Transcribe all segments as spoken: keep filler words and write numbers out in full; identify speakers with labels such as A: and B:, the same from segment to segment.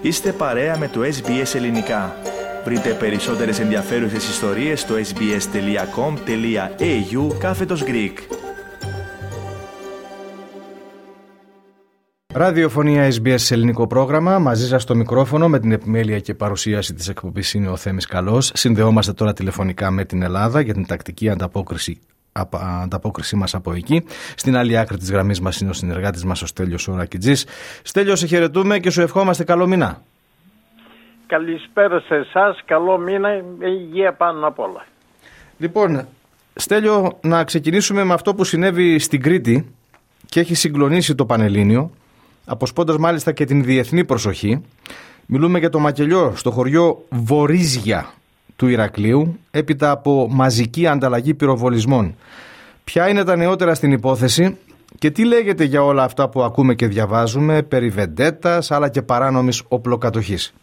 A: Είστε παρέα με το Ες Μπι Ες Ελληνικά. Βρείτε περισσότερες ενδιαφέρουσες ιστορίες στο sbs.com.au κάθετος Greek.
B: Ραδιοφωνία Ες Μπι Ες ελληνικό πρόγραμμα. Μαζί σας στο μικρόφωνο με την επιμέλεια και παρουσίαση της εκπομπής είναι ο Θέμης Καλός. Συνδεόμαστε τώρα τηλεφωνικά με την Ελλάδα για την τακτική ανταπόκριση, ανταπόκρισή μας από εκεί. Στην άλλη άκρη της γραμμής μας είναι ο συνεργάτης μας ο Στέλιος Ορακιτζής. Στέλιο, σε χαιρετούμε και σου ευχόμαστε καλό μήνα.
C: Καλησπέρα σε εσάς, καλό μήνα, υγεία πάνω απ' όλα.
B: Λοιπόν, Στέλιο, να ξεκινήσουμε με αυτό που συνέβη στην Κρήτη και έχει συγκλονίσει το Πανελλήνιο, αποσπώντας μάλιστα και την διεθνή προσοχή. Μιλούμε για το μακελιό στο χωριό Βορίζια του Ηρακλείου, έπειτα από μαζική ανταλλαγή πυροβολισμών. Ποια είναι τα νεότερα στην υπόθεση και τι λέγεται για όλα αυτά που ακούμε και διαβάζουμε περί βεντέτας αλλά και παράνομης οπλοκατοχής?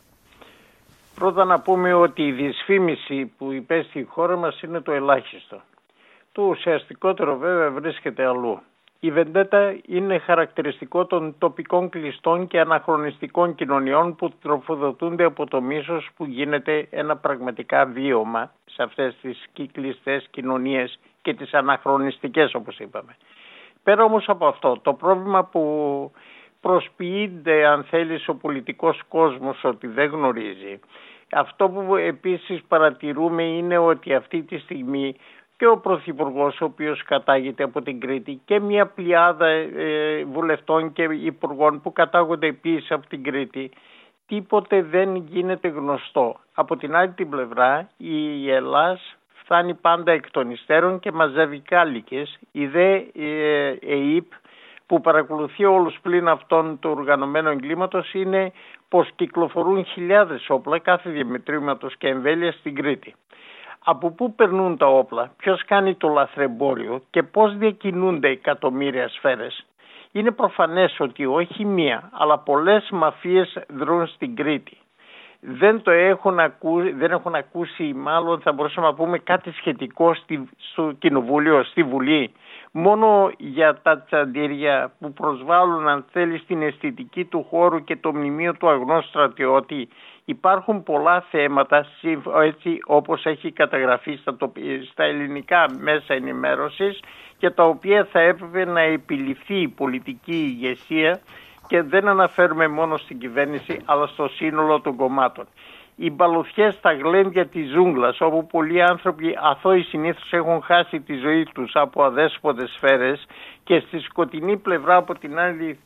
C: Πρώτα να πούμε ότι η δυσφήμιση που υπέστη η χώρα μας είναι το ελάχιστο. Το ουσιαστικότερο βέβαια βρίσκεται αλλού. Η βεντέτα είναι χαρακτηριστικό των τοπικών κλειστών και αναχρονιστικών κοινωνιών που τροφοδοτούνται από το μίσος που γίνεται ένα πραγματικά βίωμα σε αυτές τις κλειστές κοινωνίες και τις αναχρονιστικές, όπως είπαμε. Πέρα όμως από αυτό, το πρόβλημα που προσποιείται, αν θέλεις, ο πολιτικός κόσμος ότι δεν γνωρίζει, αυτό που επίσης παρατηρούμε είναι ότι αυτή τη στιγμή και ο Πρωθυπουργός, ο οποίος κατάγεται από την Κρήτη, και μια πλειάδα ε, βουλευτών και υπουργών που κατάγονται επίσης από την Κρήτη, τίποτε δεν γίνεται γνωστό. Από την άλλη την πλευρά, η Ελλάς φτάνει πάντα εκ των υστέρων και μαζεύει κάλικες. Η ΔΕ ε, ΕΙΠ, που παρακολουθεί όλους πλην αυτών του οργανωμένου εγκλήματος, είναι πως κυκλοφορούν χιλιάδες όπλα κάθε διαμετρήματος και εμβέλεια στην Κρήτη. Από πού περνούν τα όπλα, ποιος κάνει το λαθρεμπόριο και πώς διακινούνται εκατομμύρια σφαίρες? Είναι προφανές ότι όχι μία, αλλά πολλές μαφίες δρούν στην Κρήτη. Δεν το έχουν ακούσει, δεν έχουν ακούσει, μάλλον θα μπορούσαμε να πούμε κάτι σχετικό στη, στο Κοινοβούλιο, στη Βουλή. Μόνο για τα τσαντήρια που προσβάλλουν, αν θέλει, στην αισθητική του χώρου και το μνημείο του αγνώστου στρατιώτη. Υπάρχουν πολλά θέματα, έτσι όπως έχει καταγραφεί στα, στα ελληνικά μέσα ενημέρωσης, και τα οποία θα έπρεπε να επιληφθεί η πολιτική ηγεσία, και δεν αναφέρουμε μόνο στην κυβέρνηση αλλά στο σύνολο των κομμάτων. Οι μπαλωθιές στα γλέντια της ζούγκλας, όπου πολλοί άνθρωποι αθώοι συνήθως έχουν χάσει τη ζωή τους από αδέσποτες σφαίρες, και στη σκοτεινή πλευρά από την άλλη,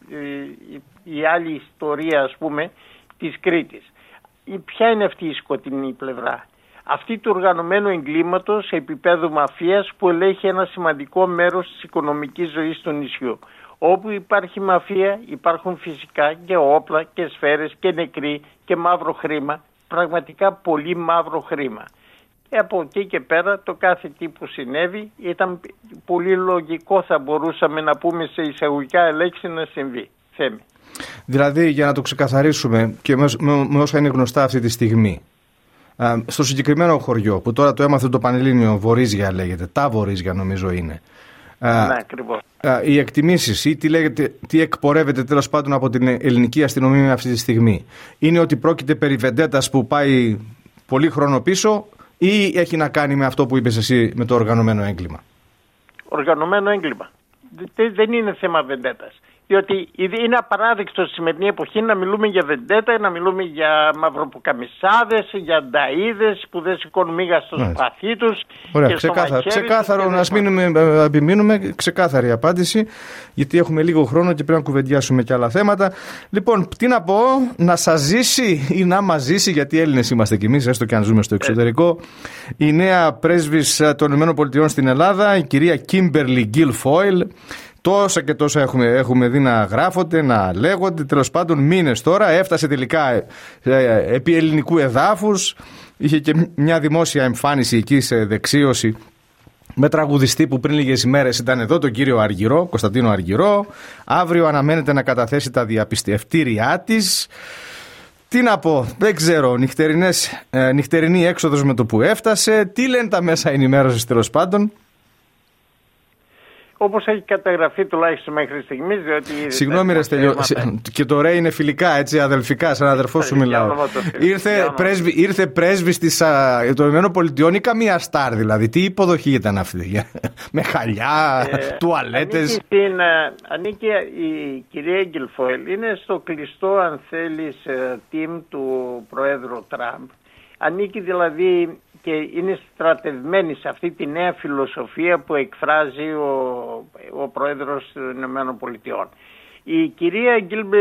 C: η άλλη ιστορία, ας πούμε, της Κρήτης. Ποια είναι αυτή η σκοτεινή πλευρά? Αυτή του οργανωμένου εγκλήματος σε επίπεδο μαφίας που ελέγχει ένα σημαντικό μέρος της οικονομικής ζωής του νησιού. Όπου υπάρχει μαφία υπάρχουν φυσικά και όπλα και σφαίρες και νεκροί και μαύρο χρήμα, πραγματικά πολύ μαύρο χρήμα. Και από εκεί και πέρα το κάθε τι που συνέβη ήταν πολύ λογικό, θα μπορούσαμε να πούμε σε εισαγωγικά ελέγξη, να συμβεί. Θέμη.
B: Δηλαδή, για να το ξεκαθαρίσουμε και με, με, με όσα είναι γνωστά αυτή τη στιγμή, α, στο συγκεκριμένο χωριό που τώρα το έμαθε το Πανελλήνιο, Βορίζια λέγεται, τα Βορίζια νομίζω είναι. Α,
C: ναι, ακριβώς.
B: Α, οι εκτιμήσεις ή τι, λέγεται, τι εκπορεύεται τέλος πάντων από την ελληνική αστυνομία αυτή τη στιγμή, είναι ότι πρόκειται περί βεντέτας που πάει πολύ χρόνο πίσω, ή έχει να κάνει με αυτό που είπες εσύ, με το οργανωμένο έγκλημα?
C: Οργανωμένο έγκλημα. Δεν είναι θέμα βεντέτας. Διότι είναι απαράδεκτο στη σημερινή εποχή να μιλούμε για βεντέτα, να μιλούμε για μαυροπουκαμισάδες, για νταΐδες που δεν σηκώνουν μίγα στο σπαθί τους.
B: Ωραία,
C: και
B: ξεκάθαρο,
C: στο
B: ξεκάθαρο να μείνουμε, επιμείνουμε, ξεκάθαρη απάντηση, γιατί έχουμε λίγο χρόνο και πρέπει να κουβεντιάσουμε και άλλα θέματα. Λοιπόν, τι να πω, να σας ζήσει ή να μας ζήσει, γιατί Έλληνες είμαστε κι εμείς, έστω και αν ζούμε στο εξωτερικό, η νέα πρέσβης των ΗΠΑ στην Ελλάδα, η κυρία Κίμπερλι Γκίλφόιλ. Τόσα και τόσα έχουμε, έχουμε δει να γράφονται, να λέγονται, τέλος πάντων μήνες τώρα. Έφτασε τελικά ε, ε, επί ελληνικού εδάφους. Είχε και μια δημόσια εμφάνιση εκεί σε δεξίωση με τραγουδιστή που πριν λίγες ημέρες ήταν εδώ, τον κύριο Αργυρό, Κωνσταντίνο Αργυρό. Αύριο αναμένεται να καταθέσει τα διαπιστευτήριά της. Τι να πω, δεν ξέρω, νυχτερινές, ε, νυχτερινή έξοδος με το που έφτασε. Τι λένε τα μέσα ενημέρωσης τέλος πάντων?
C: όπως έχει καταγραφεί τουλάχιστον μέχρι στιγμής. Διότι
B: Συγγνώμη ρε Στέλιο, και το ρε είναι φιλικά, έτσι, αδελφικά, σαν αδερφό σου μιλάω. Ήρθε, πρέσβη, ήρθε πρέσβης των Ηνωμένων Πολιτειών ή καμία στάρ δηλαδή? Τι υποδοχή ήταν αυτή? Με χαλιά, ε, τουαλέτες?
C: Ανήκει, στην, ανήκει η κυρία Γκιλφόιλ, είναι στο κλειστό αν θέλεις team του Προέδρου Τραμπ. Ανήκει δηλαδή και είναι στρατευμένη σε αυτή τη νέα φιλοσοφία που εκφράζει ο, ο Πρόεδρος των Ηνωμένων Πολιτειών. Η κυρία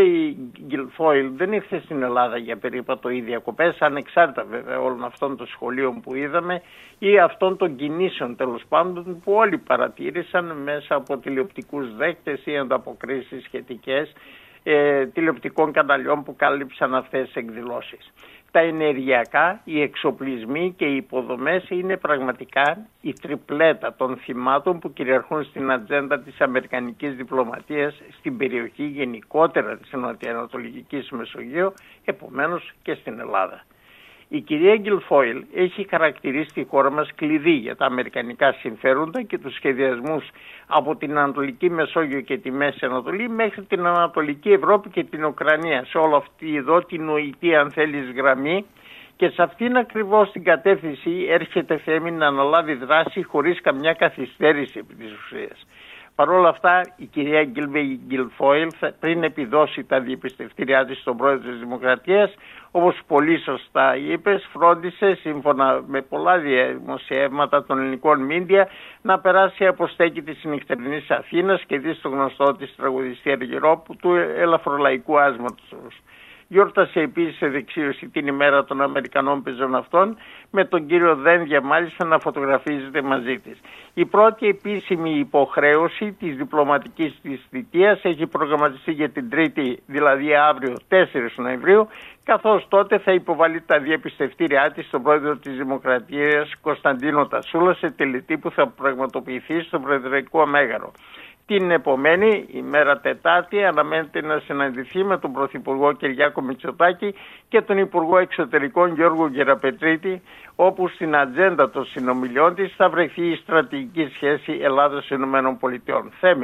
C: Γκιλφόιλ δεν ήρθε στην Ελλάδα για περίπατο ή διακοπές, ανεξάρτητα βέβαια όλων αυτών των σχολείων που είδαμε ή αυτών των κινήσεων τέλος πάντων που όλοι παρατήρησαν μέσα από τηλεοπτικούς δέκτες ή ανταποκρίσεις σχετικές ε, τηλεοπτικών καναλιών που κάλυψαν αυτές τις εκδηλώσεις. Τα ενεργειακά, οι εξοπλισμοί και οι υποδομές είναι πραγματικά η τριπλέτα των θυμάτων που κυριαρχούν στην ατζέντα της αμερικανικής διπλωματίας στην περιοχή γενικότερα της νοτιοανατολικής Μεσογείου, επομένως και στην Ελλάδα. Η κυρία Γκιλφόιλ έχει χαρακτηρίσει τη χώρα μας κλειδί για τα αμερικανικά συμφέροντα και τους σχεδιασμούς από την Ανατολική Μεσόγειο και τη Μέση Ανατολή μέχρι την Ανατολική Ευρώπη και την Ουκρανία, σε όλη αυτή εδώ την νοητή αν θέλεις γραμμή, και σε αυτήν ακριβώς την κατεύθυνση έρχεται θέμη να αναλάβει δράση χωρίς καμιά καθυστέρηση επί της ουσίας. Παρ' όλα αυτά, η κυρία Γκιλφόιλ πριν επιδώσει τα διεπιστευτήριά της στον πρόεδρο της Δημοκρατίας, όπως πολύ σωστά είπες, φρόντισε σύμφωνα με πολλά δημοσιεύματα των ελληνικών μίντια να περάσει από στέκη της νυχτερινής Αθήνας και δει στο γνωστό της τραγουδιστή Αργυρόπου του ελαφρολαϊκού άσματος. Γιόρτασε επίσης σε δεξίωση την ημέρα των Αμερικανών πεζοναυτών με τον κύριο Δένδια μάλιστα να φωτογραφίζεται μαζί της. Η πρώτη επίσημη υποχρέωση της διπλωματικής της θητείας έχει προγραμματιστεί για την Τρίτη, δηλαδή αύριο τέσσερις Νοεμβρίου, καθώς τότε θα υποβάλει τα διεπιστευτήριά της στον πρόεδρο της Δημοκρατίας Κωνσταντίνο Τασούλα σε τελετή που θα πραγματοποιηθεί στο Προεδρικό Μέγαρο. Την επομένη ημέρα Τετάρτη αναμένεται να συναντηθεί με τον Πρωθυπουργό Κυριάκο Μητσοτάκη και τον Υπουργό Εξωτερικών Γιώργο Γεραπετρίτη, όπου στην ατζέντα των συνομιλιών της θα βρεθεί η στρατηγική σχέση Ελλάδος-Ηνωμένων Πολιτειών. Θέμη.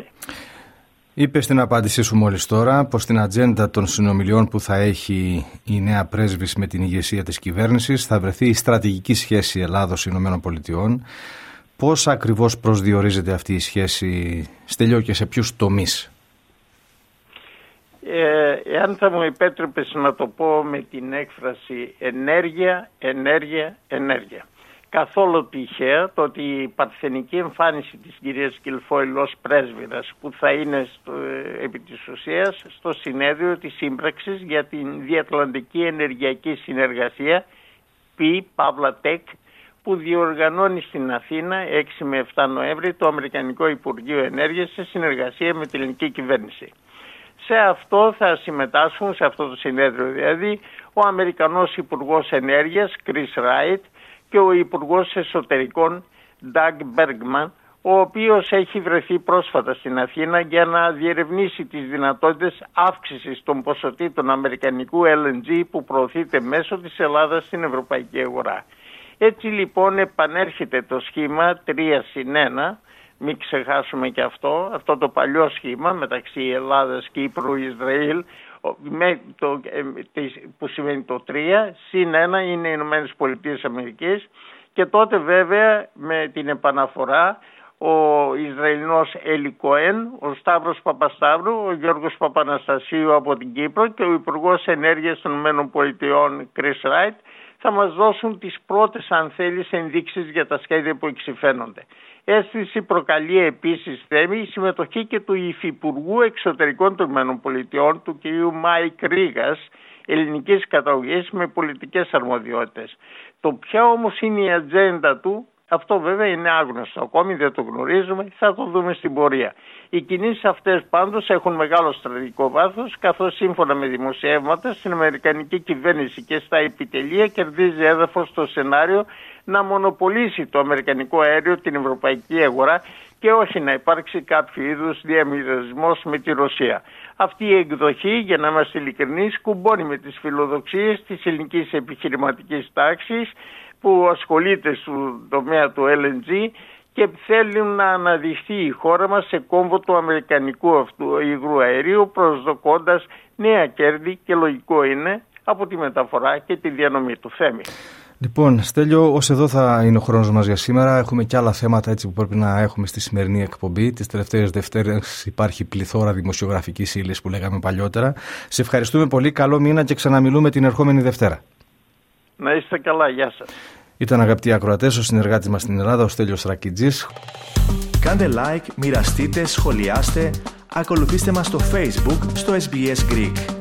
B: Είπες στην απάντησή σου μόλις τώρα πως στην ατζέντα των συνομιλιών που θα έχει η νέα πρέσβης με την ηγεσία της κυβέρνησης θα βρεθεί η στρατηγική σχέση Ελλάδος-Ηνωμένων Πολιτειών. Πώς ακριβώς προσδιορίζεται αυτή η σχέση, Στέλιο, και σε ποιους τομείς?
C: Ε, εάν θα μου επέτρεπες να το πω με την έκφραση ενέργεια, ενέργεια, ενέργεια. Καθόλου τυχαία το ότι η παρθενική εμφάνιση της κυρίας Γκιλφόιλ ως πρέσβυρας που θα είναι στο, ε, επί της ουσίας στο συνέδριο της σύμπραξης για την Διατλαντική Ενεργειακή Συνεργασία πι Παύλα Τεκ, που διοργανώνει στην Αθήνα έξι με επτά Νοέμβρη το Αμερικανικό Υπουργείο Ενέργειας σε συνεργασία με την ελληνική κυβέρνηση. Σε αυτό θα συμμετάσχουν, σε αυτό το συνέδριο δηλαδή, ο Αμερικανός Υπουργός Ενέργειας Chris Wright και ο Υπουργός Εσωτερικών Doug Bergman, ο οποίος έχει βρεθεί πρόσφατα στην Αθήνα για να διερευνήσει τις δυνατότητες αύξησης των ποσοτήτων αμερικανικού ελ εν τζι που προωθείται μέσω της Ελλάδας στην ευρωπαϊκή αγορά. Έτσι λοιπόν επανέρχεται το σχήμα τρία συν ένα, μην ξεχάσουμε και αυτό, αυτό το παλιό σχήμα μεταξύ Ελλάδας, Κύπρου, Ισραήλ, με το, που σημαίνει το τρία, συν ένα είναι οι Ηνωμένες Πολιτείες Αμερικής, και τότε βέβαια με την επαναφορά ο Ισραηλινός Έλλη Κοέν, ο Σταύρος Παπασταύρου, ο Γιώργος Παπαναστασίου από την Κύπρο και ο Υπουργός Ενέργειας των ΗΠΑ Chris Wright θα μας δώσουν τις πρώτες αν θέλεις ενδείξεις για τα σχέδια που εξυφαίνονται. Αίσθηση προκαλεί επίσης θέμη η συμμετοχή και του Υφυπουργού Εξωτερικών των ΗΠΑ, του κ. Μάικ Ρίγας, ελληνικής καταγωγής με πολιτικές αρμοδιότητες. Το ποια όμως είναι η ατζέντα του, αυτό βέβαια είναι άγνωστο, ακόμη δεν το γνωρίζουμε, θα το δούμε στην πορεία. Οι κινήσεις αυτές πάντως έχουν μεγάλο στρατηγικό βάθος, καθώς σύμφωνα με δημοσιεύματα στην Αμερικανική κυβέρνηση και στα επιτελεία κερδίζει έδαφος στο σενάριο να μονοπολίσει το αμερικανικό αέριο την ευρωπαϊκή αγορά και όχι να υπάρξει κάποιο είδους διαμοιρασμός με τη Ρωσία. Αυτή η εκδοχή, για να είμαστε ειλικρινείς, κουμπώνει με τις φιλοδοξίες της ελληνικής επιχειρηματικής τάξης που ασχολείται στον τομέα του ελ εν τζι και θέλουν να αναδειχθεί η χώρα μας σε κόμβο του αμερικανικού αυτού υγρού αερίου, προσδοκώντας νέα κέρδη, και λογικό είναι, από τη μεταφορά και τη διανομή του. Θέμη.
B: Λοιπόν, Στέλιο, ως εδώ θα είναι ο χρόνος μας για σήμερα. Έχουμε και άλλα θέματα έτσι που πρέπει να έχουμε στη σημερινή εκπομπή. Τις τελευταίες Δευτέρες υπάρχει πληθώρα δημοσιογραφικής ύλης που λέγαμε παλιότερα. Σε ευχαριστούμε πολύ. Καλό μήνα και ξαναμιλούμε την ερχόμενη Δευτέρα.
C: Να είστε καλά. Γεια σας.
B: Ήταν, αγαπητοί ακροατές, ο συνεργάτης μας στην Ελλάδα, ο Στέλιος Ρακιτζής.
A: Κάντε like, μοιραστείτε, σχολιάστε, ακολουθήστε μας στο Facebook, στο ες μπι ες Greek.